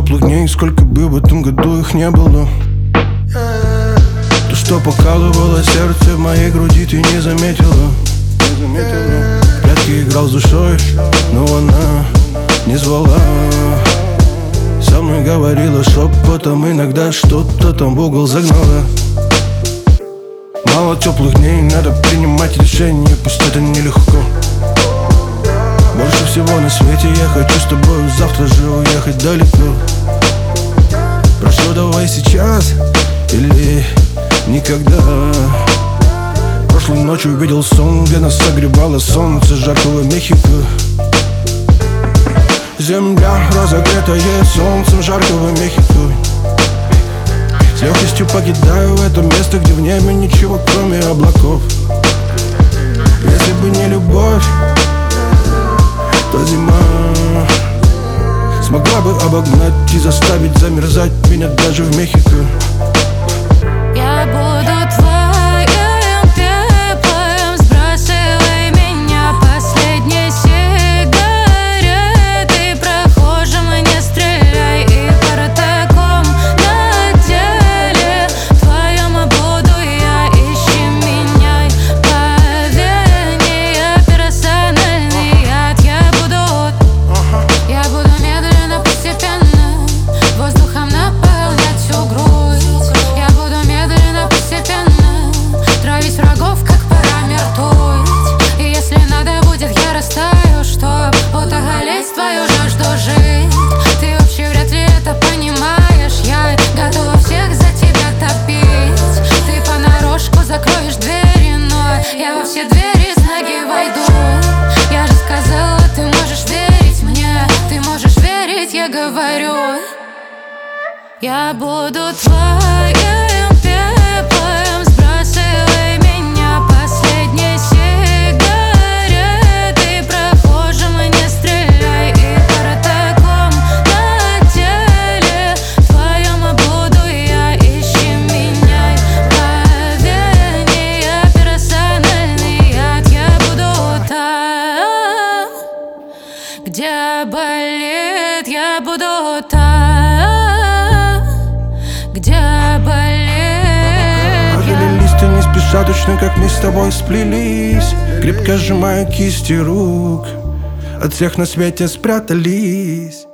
теплых дней, сколько бы в этом году их не было. То, что покалывало сердце в моей груди, ты не заметила. В прятки играл с душой, но она не звала. Со мной говорила шепотом, иногда что-то там в угол загнала. Мало теплых дней, надо принимать решения, пусть это нелегко. Больше всего на свете я хочу с тобой завтра же уехать далеко. Прошу, давай сейчас или никогда. Прошлой ночью увидел сон, где нас согревало солнце жаркого Мехико. Земля, разогретая солнцем жаркого Мехико. С легкостью покидаю это место, где в небе ничего кроме облаков. Если бы не любовь, то зима смогла бы обогнать и заставить замерзать меня даже в Мехико. Я буду твоим пеплом, сбрасывай меня последней сигаретой. Прохожим не стреляй и протоком на теле твоем буду я, ищи меня. Поверь, я персональный яд. Я буду медленно, постепенно воздухом наполнять всю грудь. Я буду медленно, постепенно травить врагов, как парамер ртуть. И если надо будет, я растаю, чтоб утолить твою жажду жить. Ты вообще вряд ли это понимаешь. Я готова всех за тебя топить. Ты понарошку закроешь двери, но я во все двери с ноги войду. Я же сказала, ты можешь верить мне, ты можешь верить, я говорю. Я буду твоим пеплом, сбрасывай меня последней сигаретой. Прохожим не стреляй и протоком на теле твоем буду я, ищи меня. Поверь, я персональный яд. Я буду там, где болит, я буду там, где болит. Ожили листья не спеша, точно как мы с тобой сплелись. Крепко сжимая кисти рук, от всех на свете спрятались.